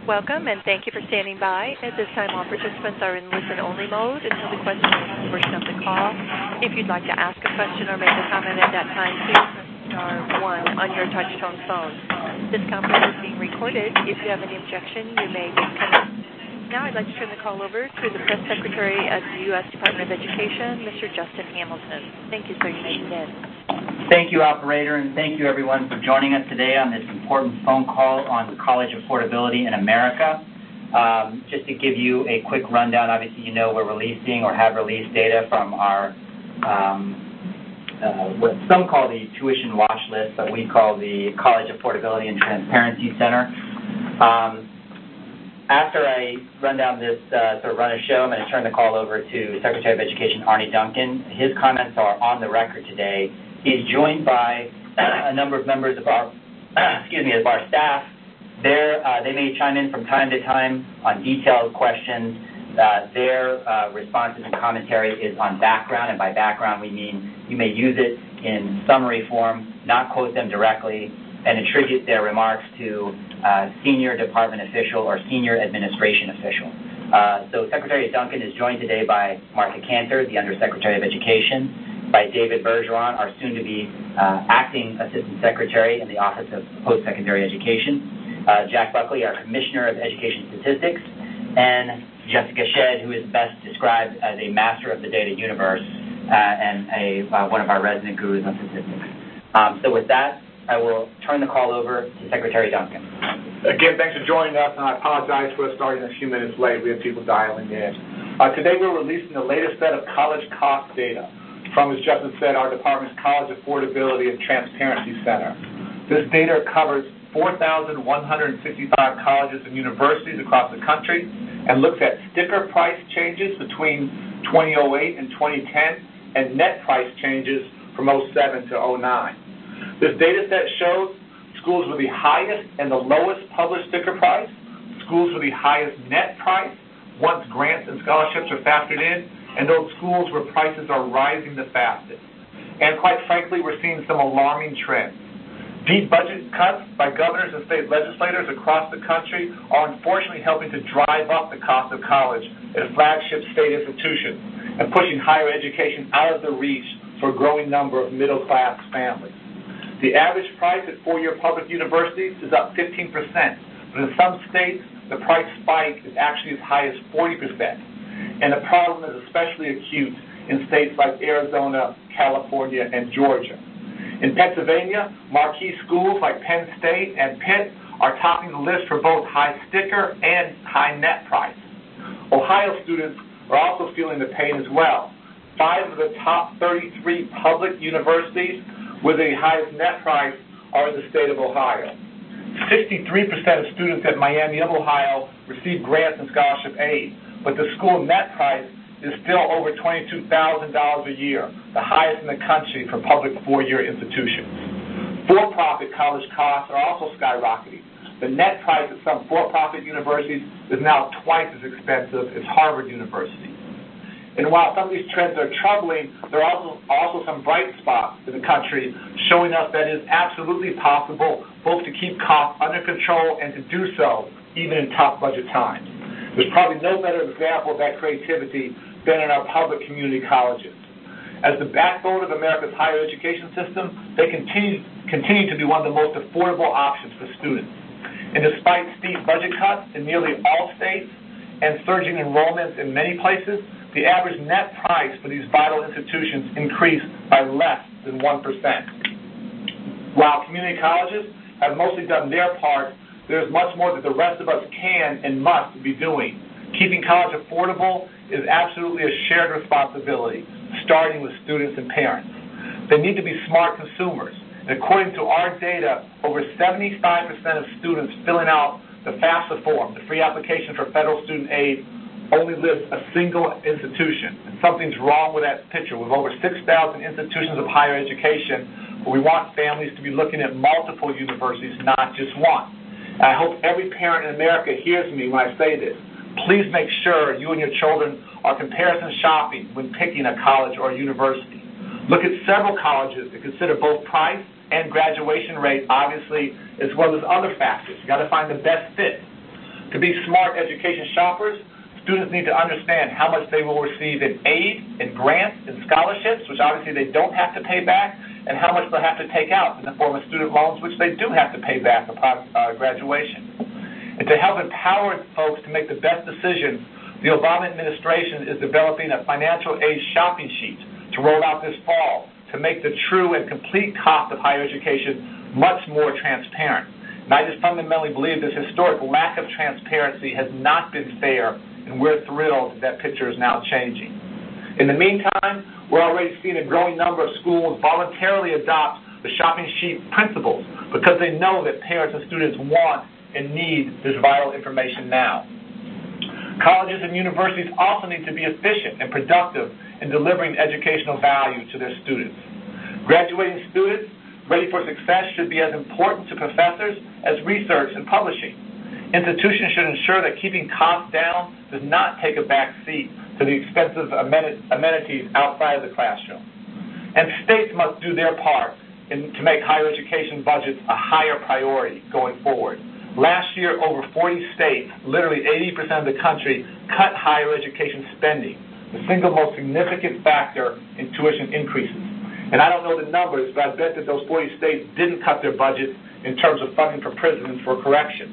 Welcome, and thank you for standing by. At this time, all participants are in listen-only mode until the question and answer portion of the call. If you'd like to ask a question or make a comment at that time, please press star 1 on your touch-tone phone. This conference is being recorded. If you have any objection, you may disconnect. Now I'd like to turn the call over to the Press Secretary of the U.S. Department of Education, Mr. Justin Hamilton. Thank you, sir. You may begin. Thank you, operator, and thank you, everyone, for joining us today on this important phone call on college affordability in America. Just to give you a quick rundown, obviously you know we're releasing or have released data from our what some call the tuition watch list, but we call the College Affordability and Transparency Center. After I run down this run a show, I'm going to turn the call over to Secretary of Education Arne Duncan. His comments are on the record today. He's joined by a number of members of our, of our staff. They may chime in from time to time on detailed questions. Their responses and commentary is on background, and by background we mean you may use it in summary form, not quote them directly, and attribute their remarks to senior department official or senior administration official. So Secretary Duncan is joined today by Martha Cantor, the Undersecretary of Education, by David Bergeron, our soon-to-be acting Assistant Secretary in the Office of Post-Secondary Education, Jack Buckley, our Commissioner of Education Statistics, and Jessica Shedd, who is best described as a master of the data universe and one of our resident gurus on statistics. So with that, I will turn the call over to Secretary Duncan. Again, thanks for joining us, and I apologize for starting a few minutes late. We have people dialing in. Today we're releasing the latest set of college cost data from, as Justin said, our department's College Affordability and Transparency Center. This data covers 4,165 colleges and universities across the country and looks at sticker price changes between 2008 and 2010 and net price changes from 2007 to 2009. This data set shows schools with the highest and the lowest published sticker price, schools with the highest net price once grants and scholarships are factored in, and those schools where prices are rising the fastest. And quite frankly, we're seeing some alarming trends. Deep budget cuts by governors and state legislators across the country are unfortunately helping to drive up the cost of college at flagship state institutions and pushing higher education out of the reach for a growing number of middle-class families. The average price at four-year public universities is up 15%, but in some states, the price spike is actually as high as 40%. And the problem is especially acute in states like Arizona, California, and Georgia. In Pennsylvania, marquee schools like Penn State and Pitt are topping the list for both high sticker and high net price. Ohio students are also feeling the pain as well. 5 of the top 33 public universities with the highest net price are in the state of Ohio. 63% of students at Miami of Ohio receive grants and scholarship aid, but the school net price is still over $22,000 a year, the highest in the country for public four-year institutions. For-profit college costs are also skyrocketing. The net price at some for-profit universities is now twice as expensive as Harvard University. And while some of these trends are troubling, there are also some bright spots in the country showing us that it is absolutely possible both to keep costs under control and to do so even in tough budget times. There's probably no better example of that creativity than in our public community colleges. As the backbone of America's higher education system, they continue to be one of the most affordable options for students. And despite steep budget cuts in nearly all states and surging enrollments in many places, the average net price for these vital institutions increased by less than 1%. While community colleges have mostly done their part, there's much more that the rest of us can and must be doing. Keeping college affordable is absolutely a shared responsibility, starting with students and parents. They need to be smart consumers. And according to our data, over 75% of students filling out the FAFSA form, the free application for federal student aid, only lists a single institution. And something's wrong with that picture. With over 6,000 institutions of higher education, we want families to be looking at multiple universities, not just one. I hope every parent in America hears me when I say this. Please make sure you and your children are comparison shopping when picking a college or a university. Look at several colleges that consider both price and graduation rate, obviously, as well as other factors. You've got to find the best fit. To be smart education shoppers, students need to understand how much they will receive in aid, in grants, in scholarships, which obviously they don't have to pay back, and how much they'll have to take out in the form of student loans, which they do have to pay back upon graduation. And to help empower folks to make the best decisions, the Obama administration is developing a financial aid shopping sheet to roll out this fall to make the true and complete cost of higher education much more transparent. And I just fundamentally believe this historic lack of transparency has not been fair, and we're thrilled that picture is now changing. In the meantime, we're already seeing a growing number of schools voluntarily adopt the shopping sheet principles because they know that parents and students want and need this vital information now. Colleges and universities also need to be efficient and productive in delivering educational value to their students. Graduating students ready for success should be as important to professors as research and publishing. Institutions should ensure that keeping costs down does not take a back seat to the expensive amenities outside of the classroom. And states must do their part to make higher education budgets a higher priority going forward. Last year, over 40 states, literally 80% of the country, cut higher education spending, the single most significant factor in tuition increases. And I don't know the numbers, but I bet that those 40 states didn't cut their budgets in terms of funding for prisons for correction.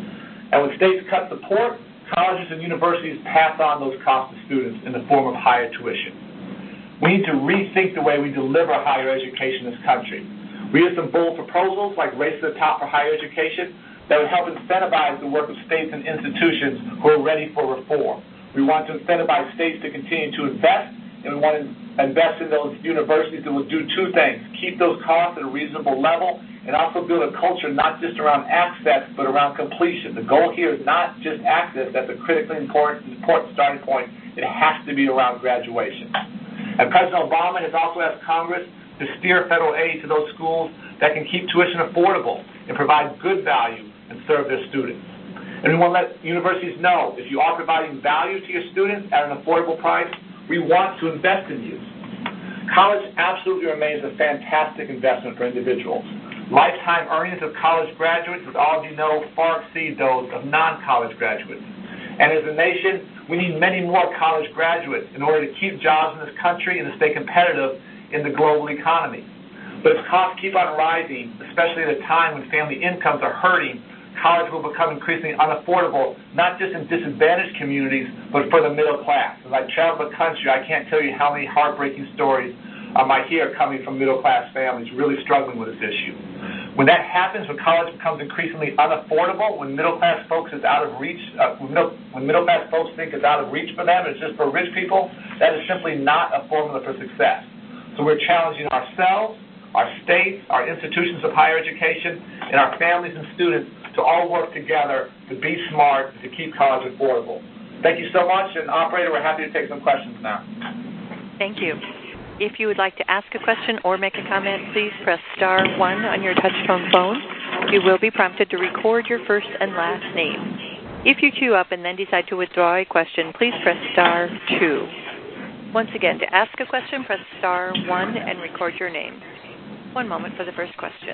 And when states cut support, colleges and universities pass on those costs to students in the form of higher tuition. We need to rethink the way we deliver higher education in this country. We have some bold proposals like Race to the Top for higher education that would help incentivize the work of states and institutions who are ready for reform. We want to incentivize states to continue to invest, and we want to invest in those universities that will do two things: keep those costs at a reasonable level, and also build a culture not just around access, but around completion. The goal here is not just access. That's a critically important starting point. It has to be around graduation. And President Obama has also asked Congress to steer federal aid to those schools that can keep tuition affordable and provide good value and serve their students. And we want to let universities know, if you are providing value to your students at an affordable price, we want to invest in you. College absolutely remains a fantastic investment for individuals. Lifetime earnings of college graduates, as all of you know, far exceed those of non-college graduates. And as a nation, we need many more college graduates in order to keep jobs in this country and to stay competitive in the global economy. But as costs keep on rising, especially at a time when family incomes are hurting, college will become increasingly unaffordable, not just in disadvantaged communities, but for the middle class. As I travel the country, I can't tell you how many heartbreaking stories I hear coming from middle-class families really struggling with this issue. When that happens, when college becomes increasingly unaffordable, when middle-class folks is out of reach, when middle-class folks think it's out of reach for them, it's just for rich people, that is simply not a formula for success. So we're challenging ourselves, our states, our institutions of higher education, and our families and students to all work together to be smart and to keep college affordable. Thank you so much, and operator, we're happy to take some questions now. Thank you. If you would like to ask a question or make a comment, please press star 1 on your touch-tone phone. You will be prompted to record your first and last name. If you queue up and then decide to withdraw a question, please press star 2. Once again, to ask a question, press star 1 and record your name. One moment for the first question.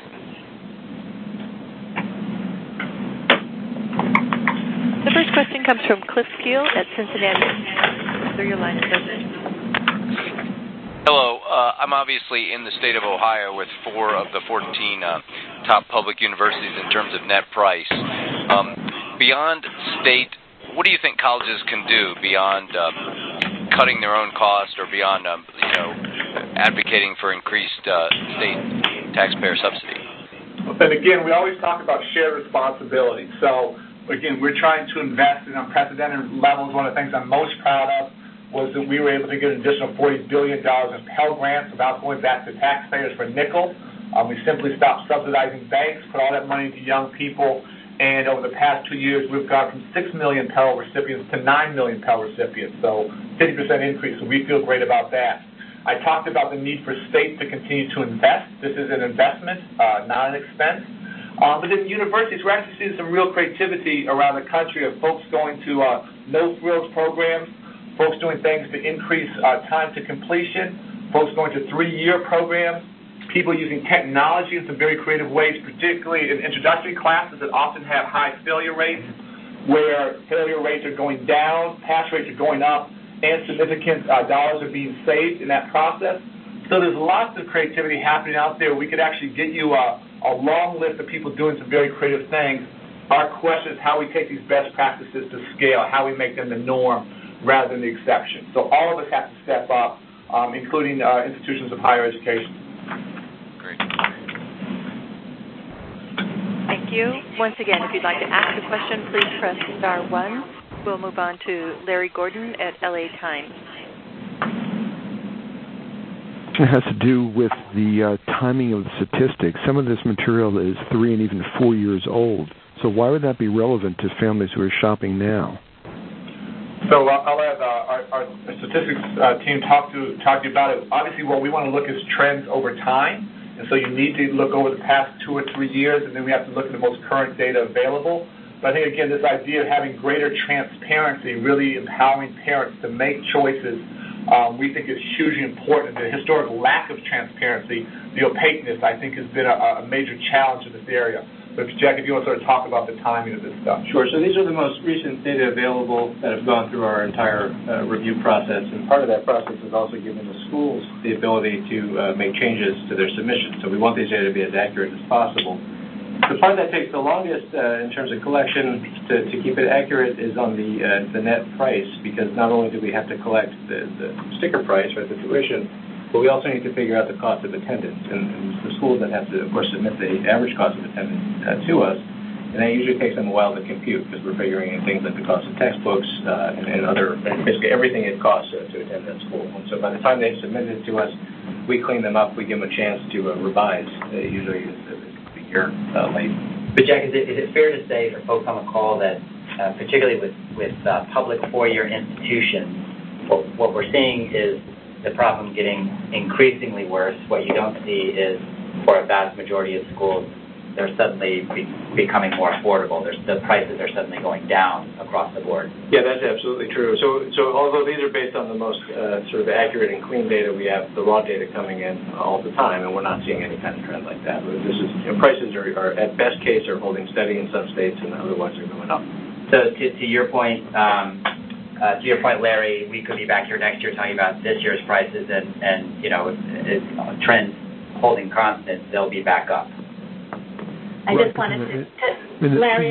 The first question comes from Cliff Keel at Cincinnati. Sir, your line is open. Hello. I'm obviously in the state of Ohio with 4 of the 14 top public universities in terms of net price. Beyond state, what do you think colleges can do beyond cutting their own cost or beyond advocating for increased state taxpayer subsidy? And again, we always talk about shared responsibility. So again, we're trying to invest in unprecedented levels. One of the things I'm most proud of was that we were able to get an additional $40 billion in Pell Grants without going back to taxpayers for a nickel. We simply stopped subsidizing banks, put all that money into young people, and over the past 2 years, we've gone from 6 million Pell recipients to 9 million Pell recipients, so 50% increase, so we feel great about that. I talked about the need for states to continue to invest. This is an investment, not an expense. But in universities, we're actually seeing some real creativity around the country of folks going to no-frills programs, folks doing things to increase time to completion, folks going to 3-year programs, people using technology in some very creative ways, particularly in introductory classes that often have high failure rates, where failure rates are going down, pass rates are going up, and significant dollars are being saved in that process. So there's lots of creativity happening out there. We could actually get you a long list of people doing some very creative things. Our question is how we take these best practices to scale, how we make them the norm rather than the exception. So all of us have to step up, including institutions of higher education. Great. Thank you. Once again, if you'd like to ask a question, please press *1. We'll move on to Larry Gordon at LA Times. It has to do with the timing of the statistics. Some of this material is 3 and even 4 years old. So why would that be relevant to families who are shopping now? So I'll have our statistics team talk to you about it. Obviously, what we want to look is trends over time, and so you need to look over the past 2 or 3 years, and then we have to look at the most current data available. But I think, again, this idea of having greater transparency, really empowering parents to make choices, we think is hugely important. The historical lack of transparency, the opaqueness, I think, has been a major challenge in this area. But, Jack, if you want to sort of talk about the timing of this stuff. Sure. So these are the most recent data available that have gone through our entire review process, and part of that process is also giving the schools the ability to make changes to their submissions. So we want these data to be as accurate as possible. The part that takes the longest in terms of collection to keep it accurate is on the net price, because not only do we have to collect the sticker price, right, the tuition, but we also need to figure out the cost of attendance. And the schools that have to, of course, submit the average cost of attendance to us, and that usually takes them a while to compute, because we're figuring in things like the cost of textbooks and other, basically everything it costs to attend that school. And so by the time they submit it to us, we clean them up, we give them a chance to revise. Usually it's a year late. But Jack, is it fair to say for folks on the call that, particularly with public four-year institutions, what we're seeing is the problem getting increasingly worse? What you don't see is, for a vast majority of schools, they're suddenly becoming more affordable. The prices are suddenly going down across the board. Yeah, that's absolutely true. So although these are based on the most sort of accurate and clean data, we have the raw data coming in all the time, and we're not seeing any kind of trend like that. This is, prices are at best case are holding steady in some states, and otherwise are going up. So to your point, Larry, we could be back here next year talking about this year's prices, and if trends holding constant, they'll be back up. I just wanted to Larry,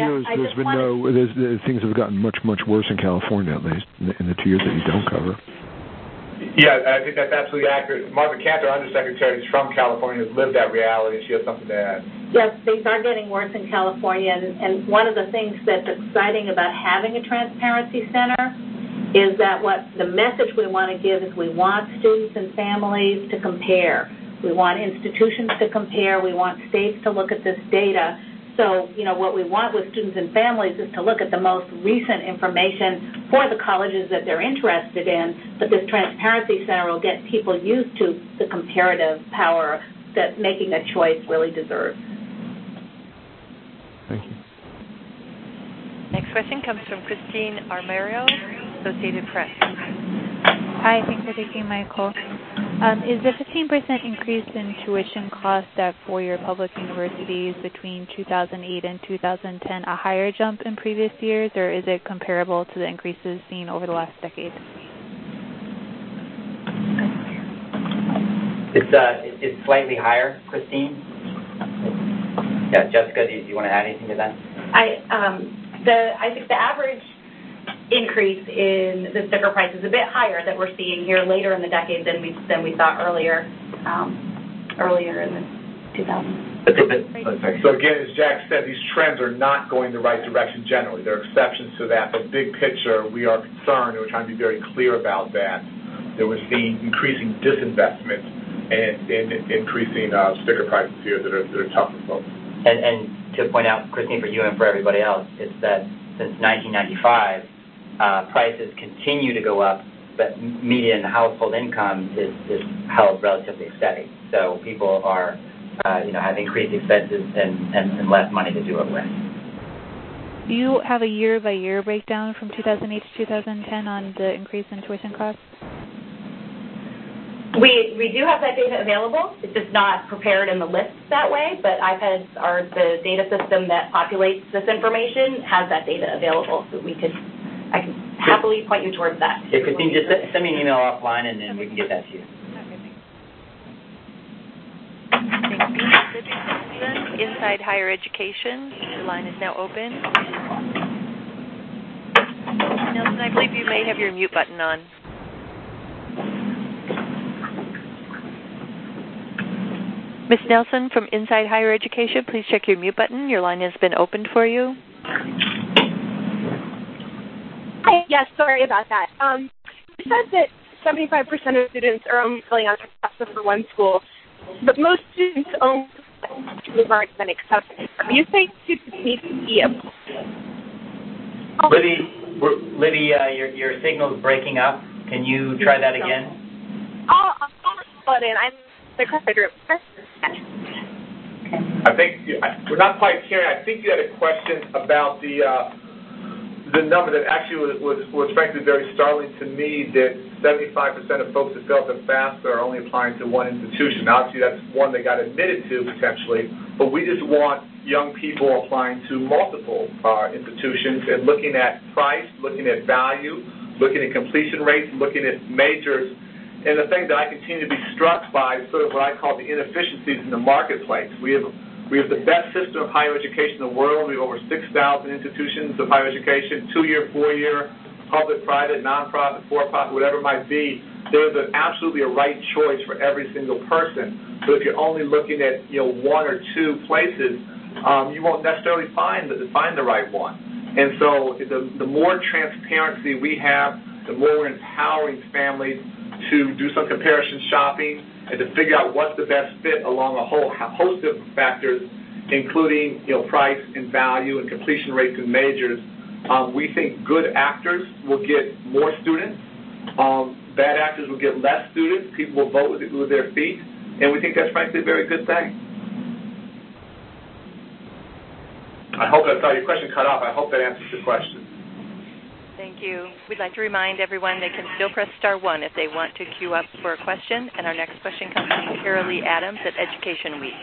things have gotten much, much worse in California, at least, in the 2 years that you don't cover. Yeah, I think that's absolutely accurate. Martha Cantor, Undersecretary, is from California, has lived that reality, and she has something to add. Yes, things are getting worse in California, and one of the things that's exciting about having a transparency center is that what the message we want to give is we want students and families to compare. We want institutions to compare. We want states to look at this data. So, what we want with students and families is to look at the most recent information for the colleges that they're interested in, but this Transparency Center will get people used to the comparative power that making a choice really deserves. Thank you. Next question comes from Christine Armero, Associated Press. Hi, thanks for taking my call. Is the 15% increase in tuition costs at four-year public universities between 2008 and 2010 a higher jump in previous years, or is it comparable to the increases seen over the last decade? It's slightly higher, Christine. Yeah, Jessica, do you want to add anything to that? I think the average increase in the sticker price is a bit higher that we're seeing here later in the decade than we thought earlier in the 2000s. So again, as Jack said, these trends are not going the right direction generally. There are exceptions to that, but big picture, we are concerned, and we're trying to be very clear about that we're seeing increasing disinvestment and increasing sticker prices here that are tough for folks. And to point out, Christine, for you and for everybody else, it's that since 1995, prices continue to go up, but median household income is held relatively steady. So people are, have increased expenses and less money to do it with. Do you have a year-by-year breakdown from 2008 to 2010 on the increase in tuition costs? We do have that data available. It's just not prepared in the list that way, but iPads are the data system that populates this information, has that data available, so I can happily point you towards that. Yeah, Christine, just send me an email offline, and then we can get that to you. Thank you. Libby Nelson, Inside Higher Education. Your line is now open. Nelson, I believe you may have your mute button on. Ms. Nelson from Inside Higher Education, please check your mute button. Your line has been opened for you. Hi, yes, sorry about that. You said that 75% of students are only filling out their FAFSA for one school, but most students only have already been accepted. Do you think students need to be Libby, your signal's breaking up. Can you try that again? I'll fill it in. I'm the credit. I think we're not quite hearing. I think you had a question about the number that actually was frankly very startling to me, that 75% of folks that fill out the FAFSA are only applying to one institution. Obviously, that's one they got admitted to potentially, but we just want young people applying to multiple institutions and looking at price, looking at value, looking at completion rates, looking at majors. And the thing that I continue to be struck by is sort of what I call the inefficiencies in the marketplace. We have the best system of higher education in the world. We have over 6,000 institutions of higher education, 2-year, 4-year, public, private, non-profit, for-profit, whatever it might be. There's absolutely a right choice for every single person. So if you're only looking at one or two places, you won't necessarily find the right one. And so the more transparency we have, the more we're empowering families to do some comparison shopping and to figure out what's the best fit along a whole host of factors, including price and value and completion rates and majors. We think good actors will get more students. Bad actors will get less students. People will vote with their feet, and we think that's frankly a very good thing. I hope that's all. Your question cut off. I hope that answers your question. Thank you. We'd like to remind everyone they can still press star 1 if they want to queue up for a question. And our next question comes from Carolee Adams at Education Week.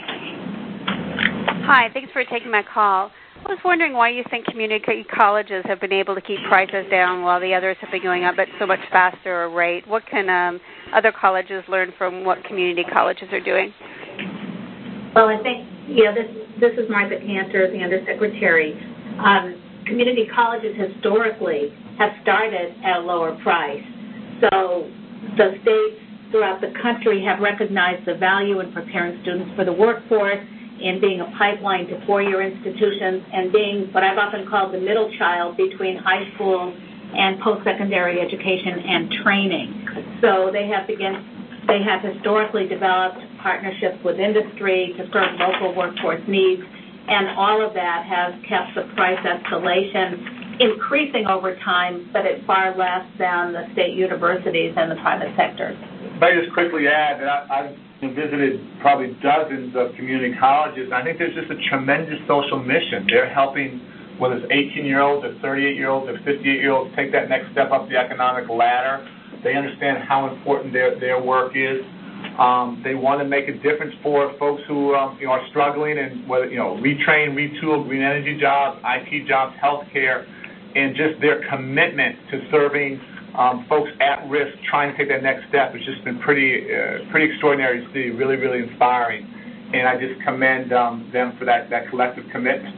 Hi, thanks for taking my call. I was wondering why you think community colleges have been able to keep prices down while the others have been going up at so much faster a rate. What can other colleges learn from what community colleges are doing? Well, I think, this is Martha Cantor, the Undersecretary. Community colleges historically have started at a lower price. So the states throughout the country have recognized the value in preparing students for the workforce and being a pipeline to 4-year institutions and being what I've often called the middle child between high school and post-secondary education and training. So they have historically developed partnerships with industry to serve local workforce needs, and all of that has kept the price escalation increasing over time, but at far less than the state universities and the private sector. If I just quickly add that I've visited probably dozens of community colleges, and I think there's just a tremendous social mission. They're helping, whether it's 18-year-olds or 38-year-olds or 58-year-olds, take that next step up the economic ladder. They understand how important their work is. They want to make a difference for folks who are struggling, and whether retrain, retool, green energy jobs, IT jobs, healthcare, and just their commitment to serving folks at risk, trying to take that next step has just been pretty extraordinary to see. Really, really inspiring, and I just commend them for that collective commitment.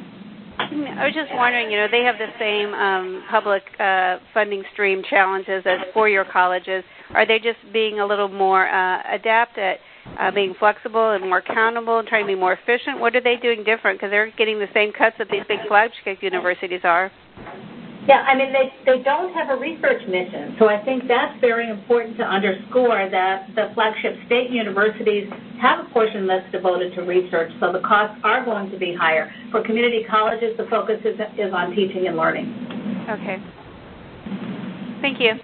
I was just wondering, they have the same public funding stream challenges as 4-year colleges. Are they just being a little more adept at being flexible and more accountable and trying to be more efficient? What are they doing different? Because they're getting the same cuts that these big flagship universities are. Yeah, I mean, they don't have a research mission, so I think that's very important to underscore that the flagship state universities have a portion that's devoted to research, so the costs are going to be higher. For community colleges, the focus is on teaching and learning. Okay. Thank you.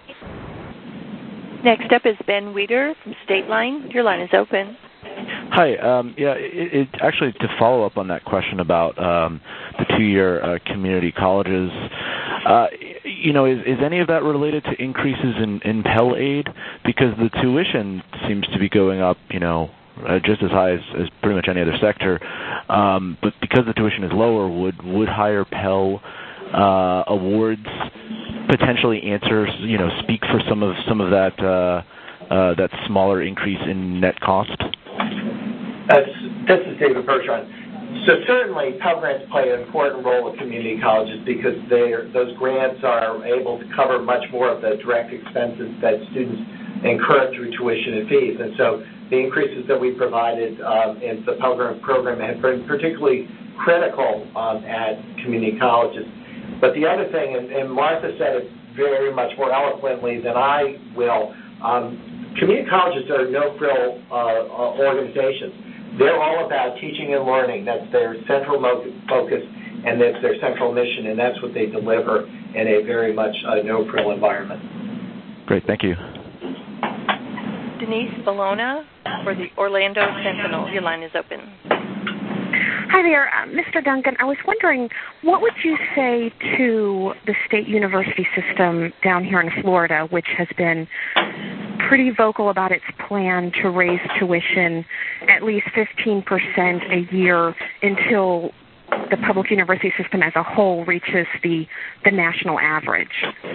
Next up is Ben Weeder from State Line. Your line is open. Hi. Actually, to follow up on that question about the 2-year community colleges, is any of that related to increases in Pell Aid? Because the tuition seems to be going up, just as high as pretty much any other sector. But because the tuition is lower, would higher Pell awards potentially speak for some of that smaller increase in net cost? This is David Bergeron. So certainly Pell Grants play an important role with community colleges because those grants are able to cover much more of the direct expenses that students incur through tuition and fees. And so the increases that we provided in the Pell Grant program have been particularly critical at community colleges. But the other thing, and Martha said it very much more eloquently than I will, community colleges are no-frill organizations. They're all about teaching and learning. That's their central focus, and that's their central mission, and that's what they deliver in a very much no-frill environment. Great, thank you. Denise Bologna for the Orlando Sentinel. Your line is open. Hi there, Mr. Duncan. I was wondering, what would you say to the state university system down here in Florida, which has been pretty vocal about its plan to raise tuition at least 15% a year until the public university system as a whole reaches the national average?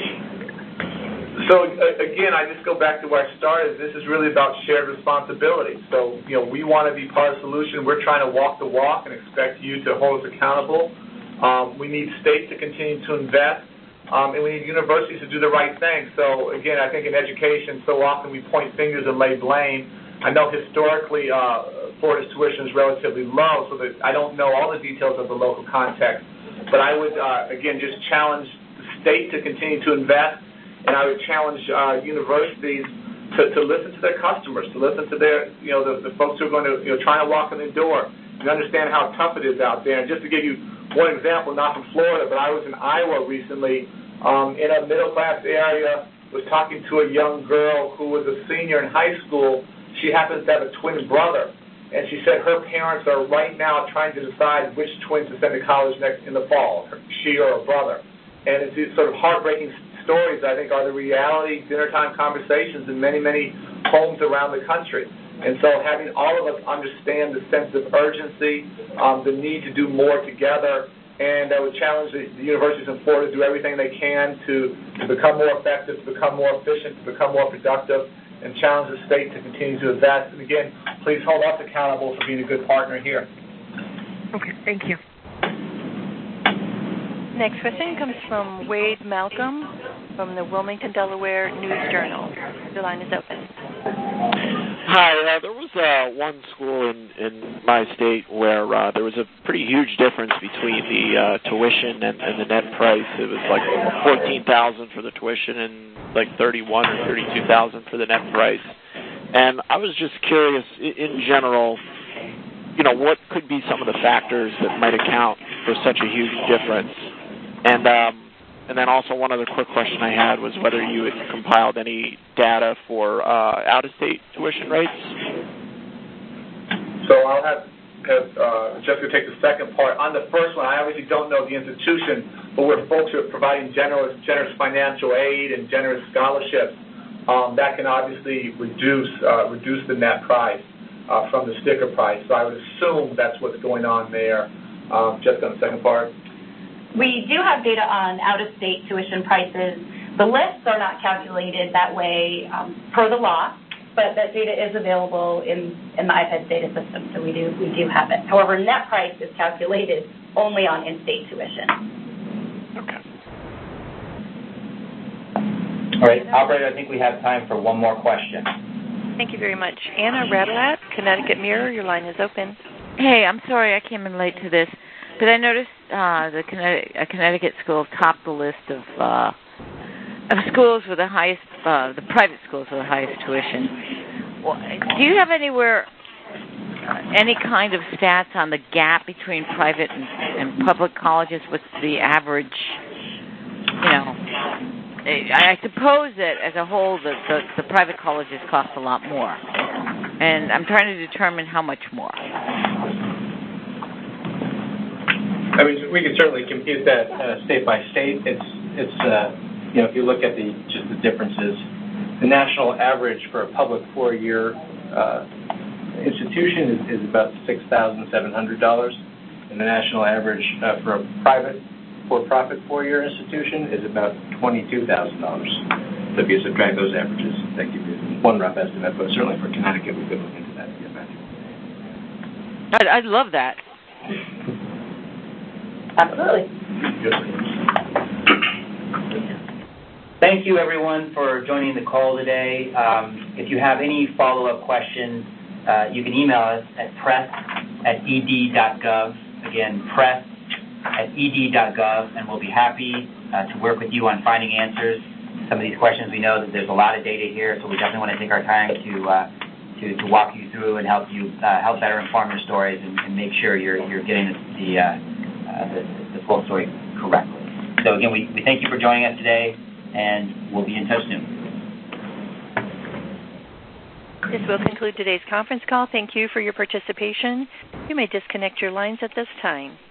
So, again, I just go back to where I started. This is really about shared responsibility. So, we want to be part of the solution. We're trying to walk the walk and expect you to hold us accountable. We need states to continue to invest, and we need universities to do the right thing. So, again, I think in education, so often we point fingers and lay blame. I know historically Florida's tuition is relatively low, so that I don't know all the details of the local context. But I would, again, just challenge the state to continue to invest. And I would challenge universities to listen to their customers, to listen to their, the folks who are going to, trying to walk in the door, and understand how tough it is out there. And just to give you one example, not from Florida, but I was in Iowa recently in a middle-class area, was talking to a young girl who was a senior in high school. She happens to have a twin brother, and she said her parents are right now trying to decide which twins to send to college next in the fall, she or her brother. And it's these sort of heartbreaking stories, I think, are the reality dinnertime conversations in many, many homes around the country. And so having all of us understand the sense of urgency, the need to do more together, and I would challenge the universities in Florida to do everything they can to become more effective, to become more efficient, to become more productive, and challenge the state to continue to invest. And again, please hold us accountable for being a good partner here. Okay, thank you. Next question comes from Wade Malcolm from the Wilmington, Delaware News-Journal. Your line is open. Hi, there was one school in my state where there was a pretty huge difference between the tuition and the net price. It was like $14,000 for the tuition and like $31,000 or $32,000 for the net price. And I was just curious, in general, what could be some of the factors that might account for such a huge difference? And then also one other quick question I had was whether you had compiled any data for out-of-state tuition rates. So I'll have Jessica take the second part. On the first one, I obviously don't know the institution, but where folks are providing generous financial aid and generous scholarships, that can obviously reduce the net price from the sticker price. So I would assume that's what's going on there. Jessica, on the second part. We do have data on out-of-state tuition prices. The lists are not calculated that way per the law, but that data is available in the IPEDS data system, so we do have it. However, net price is calculated only on in-state tuition. Okay. All right, operator, I think we have time for one more question. Thank you very much. Anna Radelat, Connecticut Mirror, your line is open. Hey, I'm sorry I came in late to this, but I noticed a Connecticut school topped the list of schools with the highest, the private schools with the highest tuition. Do you have any kind of stats on the gap between private and public colleges? What's the average? I suppose that as a whole, the private colleges cost a lot more, and I'm trying to determine how much more. I mean, we can certainly compute that state by state. it's if you look at just the differences, the national average for a public 4-year institution is about $6,700, and the national average for a private for-profit 4-year institution is about $22,000. So if you subtract those averages, that gives you one rough estimate, but certainly for Connecticut, we could look into that to get back. I'd love that. Absolutely. Thank you, everyone, for joining the call today. If you have any follow-up questions, you can email us at press@ed.gov. Again, press@ed.gov, and we'll be happy to work with you on finding answers. Some of these questions, we know that there's a lot of data here, so we definitely want to take our time to walk you through and help better inform your stories and make sure you're getting the full story correctly. So again, we thank you for joining us today, and we'll be in touch soon. This will conclude today's conference call. Thank you for your participation. You may disconnect your lines at this time.